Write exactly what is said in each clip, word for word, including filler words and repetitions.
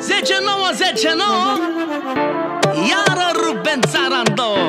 zece nouă zece nouă iară rupe în țara în două.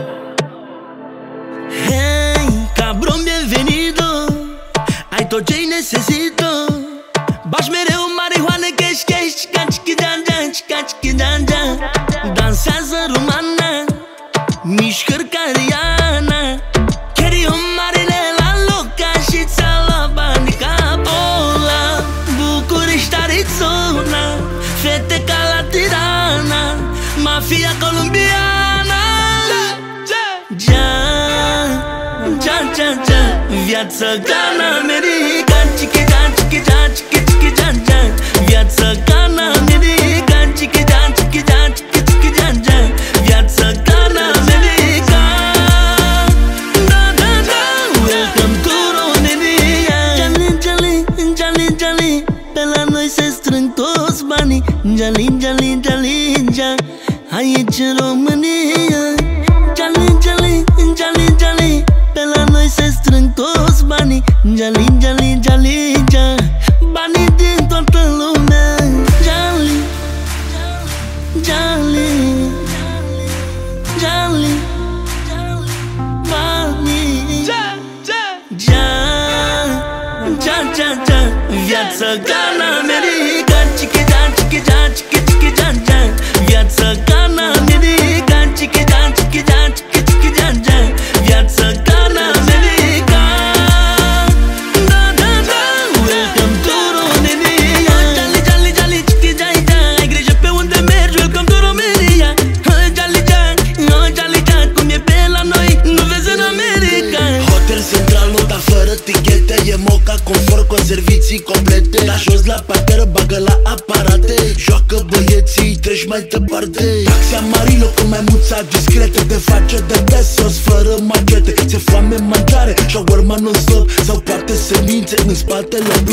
Hey, cabrón, bienvenido. Ai tot ce-i necesito. Bași mereu marihuane, cash, cash, caci, chidan-dan, caci, chidan-dan. Dansează romana, mișcări cariana. Cheriu marele la loca și ți-a luat banii ca Ola. București, Arizona, fete ca la Tirana, mafia colombiana. Ja, ja, ja, ja, viață ca în America. Chichi, ja, chichi, ja, chichi, chichi, ja, ja. Viață ca în America. Chichi, ja, chichi, ja, chichi, chichi, ja, ja. Viață ca în America. Da, da, da, welcome to Romania. Jali, jali, jali, jali, pe la noi se strâng toți banii. Jali, jali, jali, jali, aici în România. Jali, jali, jali, jali, pe la noi se strâng toți banii. Jali, jali, jali, jali, banii din toată lumea. Jali, jali, jali, banii. Ja, ja, ja, ja, ja, viață ca în America. Chichi, ja, chichi, ja, chichi, chichi, ja, ja. Viață ca în America. Chichi, ja, chichi, ja, chichi, chichi, ja, ja. Viață ca în America. Da, da, da, welcome to Romania. Jali, jali, jali, chichi, ja, ja. Ai grijă pe unde mergi, welcome to Romania. Jali, jali, oh, jali, jali, cum e pe la noi, nu vezi în America. Hotel central, nota fără tichete. E moca, confort cu servicii complete. La jos, la parteră, bagă la aparate. Joacă băieții, treci mai departe. Taxia Marilo cu mai muța discrete. Te face de besos fără machete. Ți-e foame, mâncare, shawarma non-stop sau poate semințe în spatele bloc.